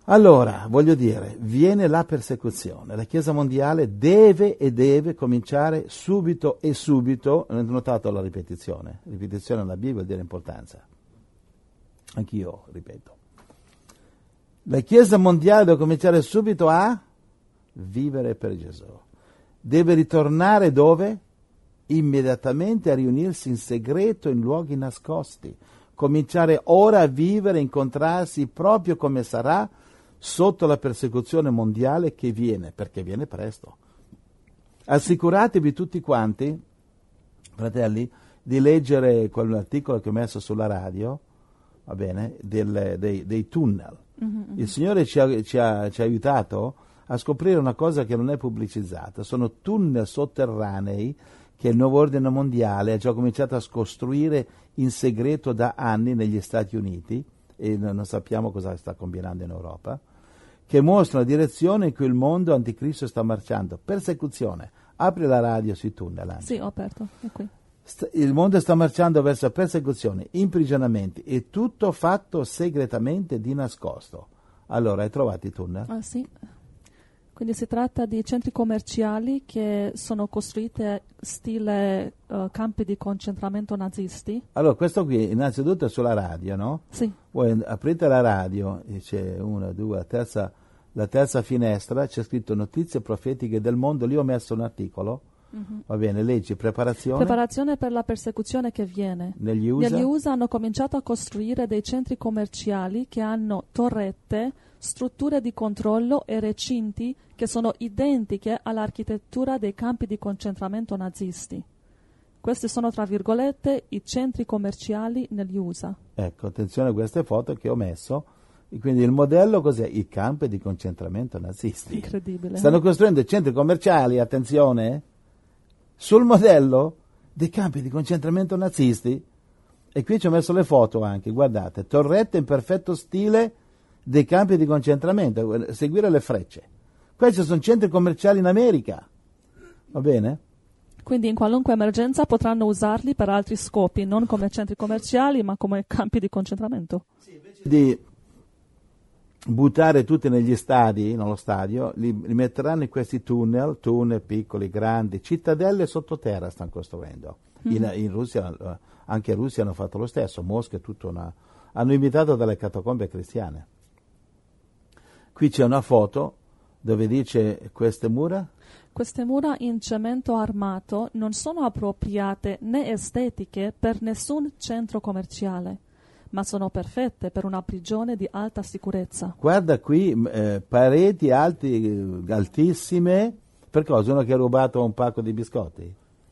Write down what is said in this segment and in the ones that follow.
Allora, voglio dire, viene la persecuzione. La Chiesa mondiale deve cominciare subito e subito. Ho notato la ripetizione. Ripetizione nella Bibbia vuol dire importanza. Anch'io ripeto. La Chiesa mondiale deve cominciare subito a vivere per Gesù. Deve ritornare dove? Immediatamente a riunirsi in segreto in luoghi nascosti. Cominciare ora a vivere, incontrarsi proprio come sarà sotto la persecuzione mondiale che viene, perché viene presto. Assicuratevi tutti quanti, fratelli, di leggere quell'articolo che ho messo sulla radio, va bene, dei tunnel. Mm-hmm. Il Signore ci ha aiutato a scoprire una cosa che non è pubblicizzata. Sono tunnel sotterranei che il nuovo ordine mondiale ha già cominciato a costruire in segreto da anni negli Stati Uniti, e non sappiamo cosa sta combinando in Europa, che mostrano la direzione in cui il mondo anticristo sta marciando. Persecuzione. Apri la radio sui tunnel. Anche. Sì, ho aperto, è qui. Il mondo sta marciando verso persecuzioni, imprigionamenti, e tutto fatto segretamente di nascosto. Allora, hai trovato i tunnel? Ah, sì. Quindi si tratta di centri commerciali che sono costruiti stile campi di concentramento nazisti. Allora, questo qui innanzitutto è sulla radio, no? Sì. Voi aprite la radio, c'è una, due, la terza finestra, c'è scritto notizie profetiche del mondo, lì ho messo un articolo, va bene, leggi, preparazione per la persecuzione che viene. Negli Negli USA hanno cominciato a costruire dei centri commerciali che hanno torrette, strutture di controllo e recinti che sono identiche all'architettura dei campi di concentramento nazisti. Questi sono, tra virgolette, i centri commerciali negli USA. Ecco, attenzione a queste foto che ho messo. E quindi il modello cos'è? I campi di concentramento nazisti. Incredibile. Stanno costruendo centri commerciali, attenzione, sul modello dei campi di concentramento nazisti. E qui ci ho messo le foto anche, guardate, torrette in perfetto stile dei campi di concentramento, seguire le frecce. Questi sono centri commerciali in America, va bene? Quindi in qualunque emergenza potranno usarli per altri scopi, non come centri commerciali, ma come campi di concentramento. Sì, invece di buttare tutti negli stadi, nello stadio, li metteranno in questi tunnel piccoli, grandi, cittadelle sottoterra stanno costruendo. In Russia, anche in Russia hanno fatto lo stesso, Mosca è tutta hanno imitato dalle catacombe cristiane. Qui c'è una foto dove dice queste mura? Queste mura in cemento armato non sono appropriate né estetiche per nessun centro commerciale, ma sono perfette per una prigione di alta sicurezza. Guarda qui, pareti altissime, per cosa? Uno che ha rubato un pacco di biscotti?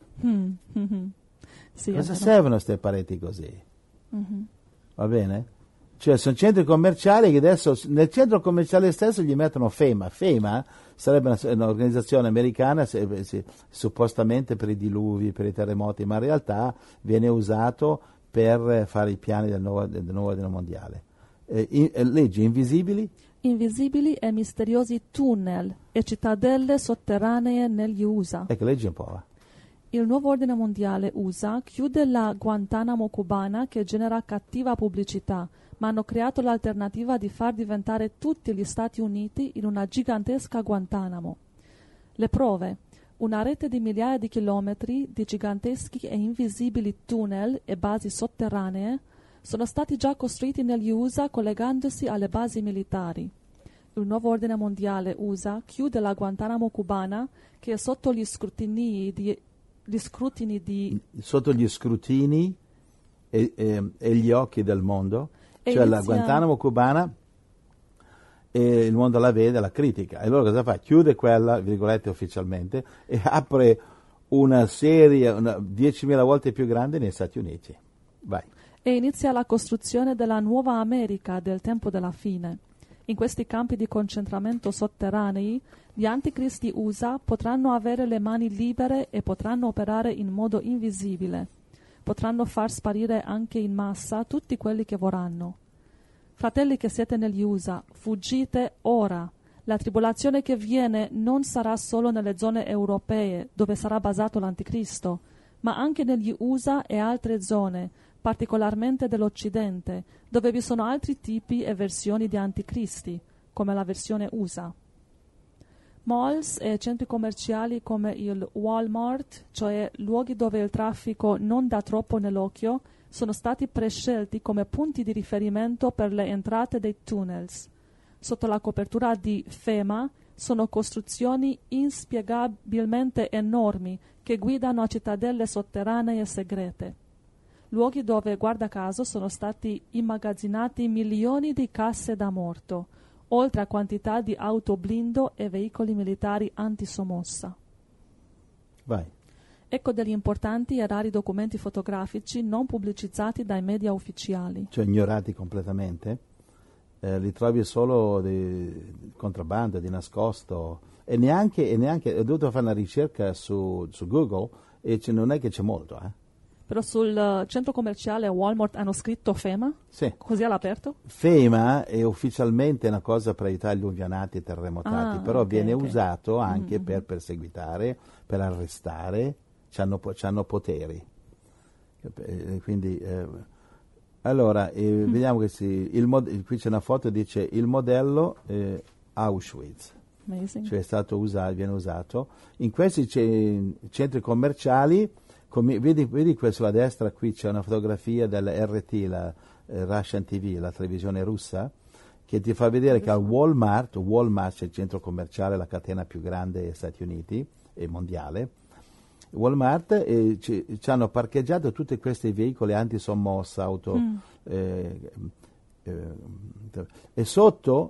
Sì, cosa servono queste pareti così? Va bene? Cioè sono centri commerciali che adesso nel centro commerciale stesso gli mettono FEMA. FEMA sarebbe un'organizzazione americana suppostamente per i diluvi, per i terremoti, ma in realtà viene usato per fare i piani del nuovo ordine mondiale. Leggi invisibili? Invisibili e misteriosi tunnel e cittadelle sotterranee negli USA. Ecco, leggi un po'. Il nuovo ordine mondiale USA chiude la Guantanamo cubana che genera cattiva pubblicità, ma hanno creato l'alternativa di far diventare tutti gli Stati Uniti in una gigantesca Guantanamo. Le prove: una rete di migliaia di chilometri di giganteschi e invisibili tunnel e basi sotterranee sono stati già costruiti negli USA collegandosi alle basi militari. Il nuovo ordine mondiale USA chiude la Guantanamo cubana che è sotto gli scrutini sotto gli scrutini e gli occhi del mondo, cioè la Guantanamo cubana, e il mondo la vede, la critica, e allora cosa fa? Chiude quella, virgolette, ufficialmente, e apre una serie 10.000 volte più grande negli Stati Uniti. Vai. E inizia la costruzione della nuova America del tempo della fine. In questi campi di concentramento sotterranei, gli anticristi USA potranno avere le mani libere e potranno operare in modo invisibile. Potranno far sparire anche in massa tutti quelli che vorranno. Fratelli che siete negli USA, fuggite ora. La tribolazione che viene non sarà solo nelle zone europee, dove sarà basato l'anticristo, ma anche negli USA e altre zone, particolarmente dell'Occidente, dove vi sono altri tipi e versioni di anticristi, come la versione USA. Malls e centri commerciali come il Walmart, cioè luoghi dove il traffico non dà troppo nell'occhio, sono stati prescelti come punti di riferimento per le entrate dei tunnels. Sotto la copertura di FEMA sono costruzioni inspiegabilmente enormi che guidano a cittadelle sotterranee segrete. Luoghi dove, guarda caso, sono stati immagazzinati milioni di casse da morto, oltre a quantità di auto blindo e veicoli militari antisommossa. Vai. Ecco degli importanti e rari documenti fotografici non pubblicizzati dai media ufficiali. Cioè ignorati completamente. Li trovi solo di contrabbando, di nascosto. E neanche ho dovuto fare una ricerca su Google e non è che c'è molto. Però sul centro commerciale Walmart hanno scritto FEMA? Sì. Così all'aperto? FEMA è ufficialmente una cosa per aiutare gli alluvionati e terremotati, però ok, viene ok. usato anche per perseguitare, per arrestare, c'hanno poteri. Quindi, allora, vediamo che qui c'è una foto, dice il modello Auschwitz. Amazing. Cioè viene usato. In questi centri commerciali, vedi qua sulla destra, qui c'è una fotografia dell'RT, la Russian TV, la televisione russa, che ti fa vedere che al Walmart c'è il centro commerciale, la catena più grande degli Stati Uniti e mondiale. Walmart ci hanno parcheggiato tutti questi veicoli antisommossa, auto e sotto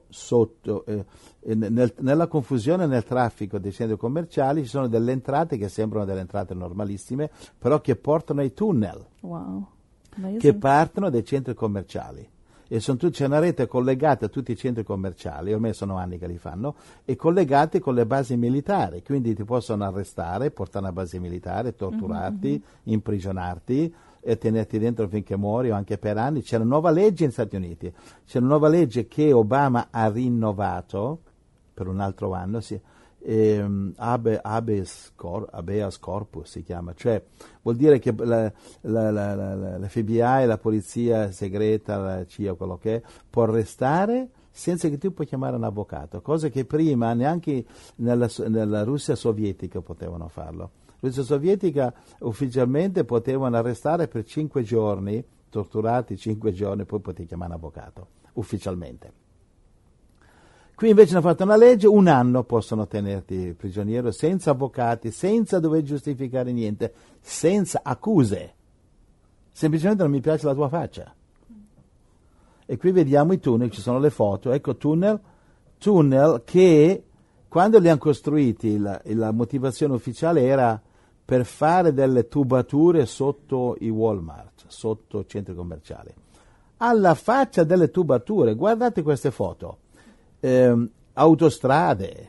nella confusione, nel traffico dei centri commerciali ci sono delle entrate che sembrano delle entrate normalissime, però che portano ai tunnel. Wow. Amazing. Che partono dai centri commerciali e c'è una rete collegata a tutti i centri commerciali, ormai sono anni che li fanno, e collegati con le basi militari, quindi ti possono arrestare, portare a una base militare, torturarti, imprigionarti e tenerti dentro finché muori o anche per anni. C'è una nuova legge negli Stati Uniti, c'è una nuova legge che Obama ha rinnovato per un altro anno, habeas corpus si chiama, cioè vuol dire che la FBI, la polizia segreta, la CIA, quello che è, può arrestare senza che tu puoi chiamare un avvocato, cosa che prima neanche nella Russia sovietica potevano farlo. La Russia sovietica ufficialmente potevano arrestare per 5 giorni, torturati 5 giorni, poi potevi chiamare un avvocato, ufficialmente. Qui invece hanno fatto una legge, 1 anno possono tenerti prigioniero senza avvocati, senza dover giustificare niente, senza accuse. Semplicemente non mi piace la tua faccia. E qui vediamo i tunnel, ci sono le foto, ecco tunnel che quando li hanno costruiti la motivazione ufficiale era per fare delle tubature sotto i Walmart, sotto i centri commerciali. Alla faccia delle tubature, guardate queste foto. Autostrade,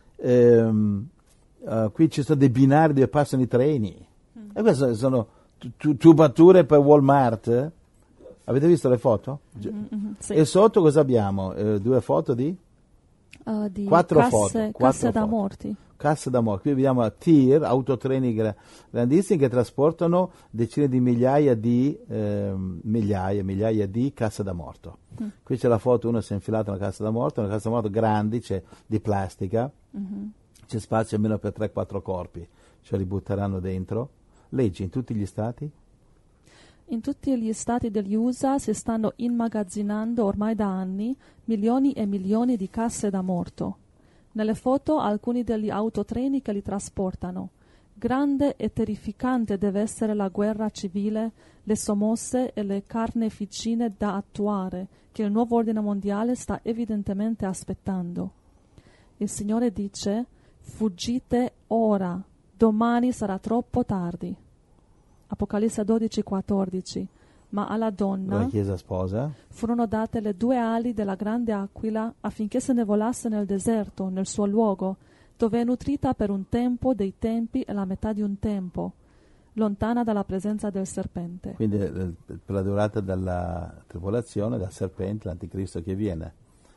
qui ci sono dei binari dove passano i treni e queste sono tubature per Walmart. Avete visto le foto? Sì. E sotto cosa abbiamo? 2 foto di 4 foto, casse da morti. Casse da morti. Qui vediamo TIR, autotreni grandissimi che trasportano decine di migliaia di casse da morto. Qui c'è la foto, uno si è infilato una cassa da morto grandi, c'è di plastica, c'è spazio almeno per 3-4 corpi, cioè li butteranno dentro. Leggi in tutti gli stati? In tutti gli stati degli USA si stanno immagazzinando ormai da anni milioni e milioni di casse da morto. Nelle foto alcuni degli autotreni che li trasportano. Grande e terrificante deve essere la guerra civile, le sommosse e le carneficine da attuare che il nuovo ordine mondiale sta evidentemente aspettando. Il Signore dice: fuggite ora, domani sarà troppo tardi. Apocalisse 12,14. Ma alla donna La Chiesa sposa? furono date le 2 ali della grande aquila affinché se ne volasse nel deserto, nel suo luogo, dove è nutrita per un tempo dei tempi e la metà di un tempo, lontana dalla presenza del serpente. Quindi per la durata della tribolazione, del serpente, l'anticristo che viene.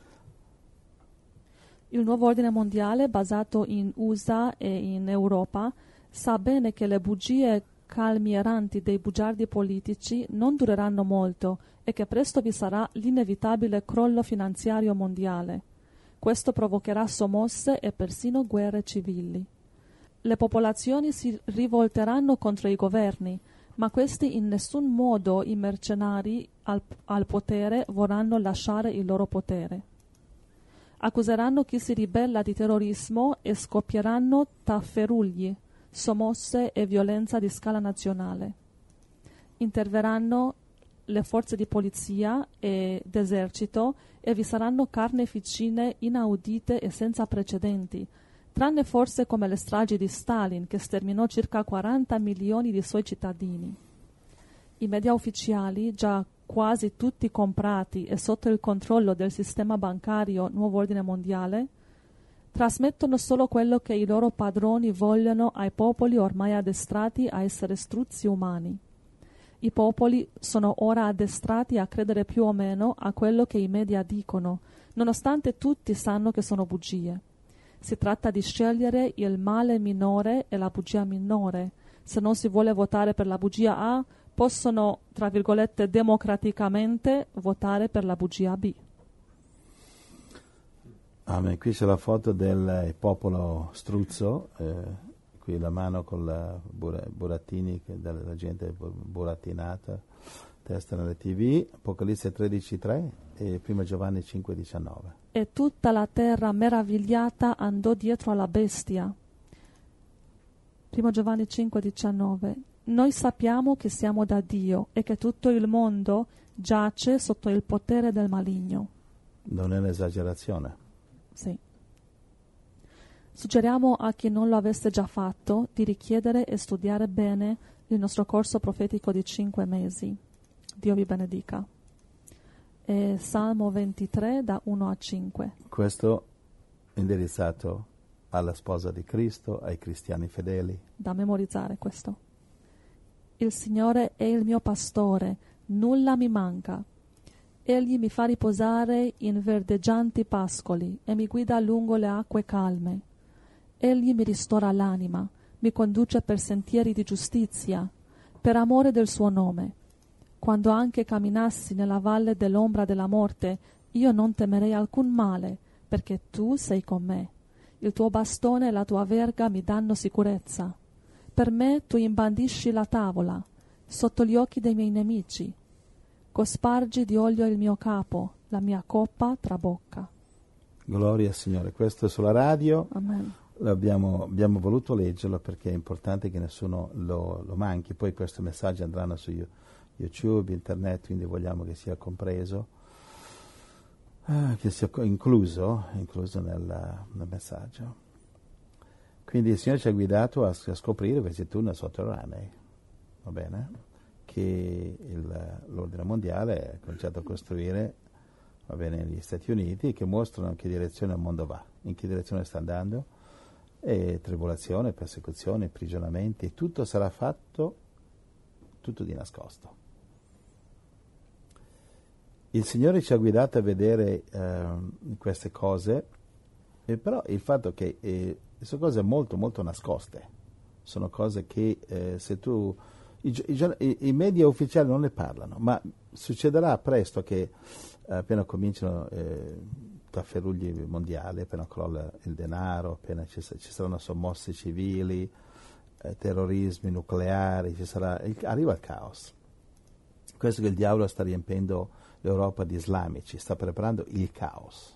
Il nuovo ordine mondiale, basato in USA e in Europa, sa bene che le bugie calmieranti dei bugiardi politici non dureranno molto e che presto vi sarà l'inevitabile crollo finanziario mondiale. Questo provocherà sommosse e persino guerre civili. Le popolazioni si rivolteranno contro i governi, ma questi in nessun modo i mercenari al potere vorranno lasciare il loro potere. Accuseranno chi si ribella di terrorismo e scoppieranno tafferugli, sommosse e violenza di scala nazionale. Interverranno le forze di polizia e d'esercito e vi saranno carneficine inaudite e senza precedenti, tranne forse come le stragi di Stalin, che sterminò circa 40 milioni di suoi cittadini. I media ufficiali, già quasi tutti comprati e sotto il controllo del sistema bancario Nuovo Ordine Mondiale, trasmettono solo quello che i loro padroni vogliono ai popoli ormai addestrati a essere struzzi umani. I popoli sono ora addestrati a credere più o meno a quello che i media dicono, nonostante tutti sanno che sono bugie. Si tratta di scegliere il male minore e la bugia minore. Se non si vuole votare per la bugia A, possono, tra virgolette, democraticamente votare per la bugia B. Amen. Qui c'è la foto del popolo struzzo, qui la mano con la burattini, della gente burattinata, testa nelle TV, Apocalisse 13:3 e 1 Giovanni 5:19. E tutta la terra meravigliata andò dietro alla bestia. 1 Giovanni 5:19. Noi sappiamo che siamo da Dio e che tutto il mondo giace sotto il potere del maligno. Non è un'esagerazione. Sì. Suggeriamo a chi non lo avesse già fatto di richiedere e studiare bene il nostro corso profetico di 5 mesi. Dio vi benedica. È Salmo 23 da 1 a 5. Questo indirizzato alla sposa di Cristo, ai cristiani fedeli. Da memorizzare questo. Il Signore è il mio pastore, nulla mi manca. Egli mi fa riposare in verdeggianti pascoli e mi guida lungo le acque calme. Egli mi ristora l'anima, mi conduce per sentieri di giustizia, per amore del suo nome. Quando anche camminassi nella valle dell'ombra della morte, io non temerei alcun male, perché tu sei con me. Il tuo bastone e la tua verga mi danno sicurezza. Per me tu imbandisci la tavola, sotto gli occhi dei miei nemici. Cospargi di olio il mio capo, la mia coppa trabocca. Gloria al Signore. Questo è sulla radio. Amen. Abbiamo voluto leggerlo perché è importante che nessuno lo manchi. Poi questi messaggi andranno su YouTube, internet, quindi vogliamo che sia compreso, che sia incluso nel messaggio. Quindi il Signore ci ha guidato a scoprire questi tunnel sotterranei, va bene? Che l'ordine mondiale ha cominciato a costruire, va bene, negli Stati Uniti, che mostrano in che direzione il mondo va, in che direzione sta andando, e tribolazione, persecuzione, imprigionamenti, tutto sarà fatto, tutto di nascosto. Il Signore ci ha guidato a vedere queste cose, però il fatto che sono cose molto molto nascoste, sono cose che se tu i media ufficiali non ne parlano, ma succederà presto che appena cominciano tafferugli mondiali, appena crolla il denaro, appena ci saranno sommosse civili, terrorismi nucleari, arriva il caos. Questo che il diavolo sta riempendo l'Europa di islamici, sta preparando il caos.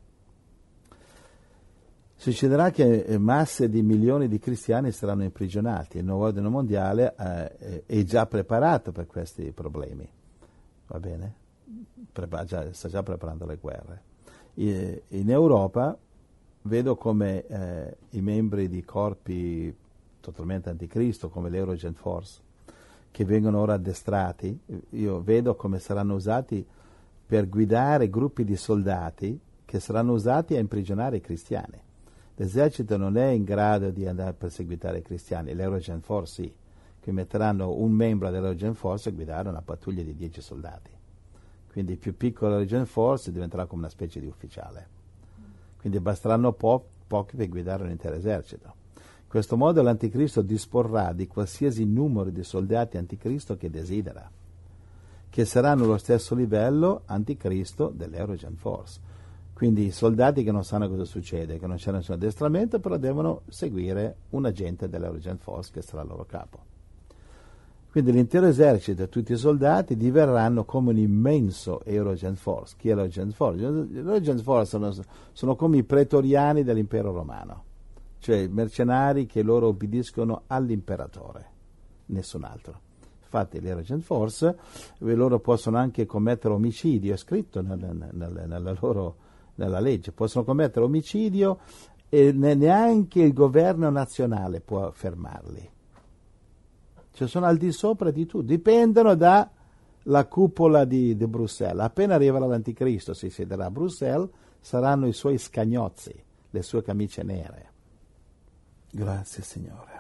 Succederà che masse di milioni di cristiani saranno imprigionati. Il nuovo ordine mondiale è già preparato per questi problemi, va bene? Sta già preparando le guerre. In Europa vedo come i membri di corpi totalmente anticristo, come l'Euroagent Force, che vengono ora addestrati, io vedo come saranno usati per guidare gruppi di soldati che saranno usati a imprigionare i cristiani. L'esercito non è in grado di andare a perseguitare i cristiani, l'Euroagent Force sì, che metteranno un membro dell'Euroagent Force a guidare una pattuglia di 10 soldati. Quindi il più piccolo Euroagent Force diventerà come una specie di ufficiale. Quindi basteranno pochi per guidare un intero esercito. In questo modo l'Anticristo disporrà di qualsiasi numero di soldati anticristo che desidera, che saranno allo stesso livello anticristo dell'Euroagent Force. Quindi i soldati che non sanno cosa succede, che non c'è nessun addestramento, però devono seguire un agente dell'Eurogent Force che sarà il loro capo. Quindi l'intero esercito e tutti i soldati diverranno come un immenso Eurogent Force. Chi è l'Eurogent Force? L'Eurogent Force sono come i pretoriani dell'impero romano, cioè mercenari che loro obbediscono all'imperatore, nessun altro. Infatti l'Eurogent Force, loro possono anche commettere omicidio, è scritto nella legge, possono commettere omicidio e neanche il governo nazionale può fermarli. Cioè sono al di sopra di tutto, dipendono dalla cupola di Bruxelles. Appena arriverà l'anticristo, si siederà a Bruxelles, saranno i suoi scagnozzi, le sue camicie nere. Grazie Signore.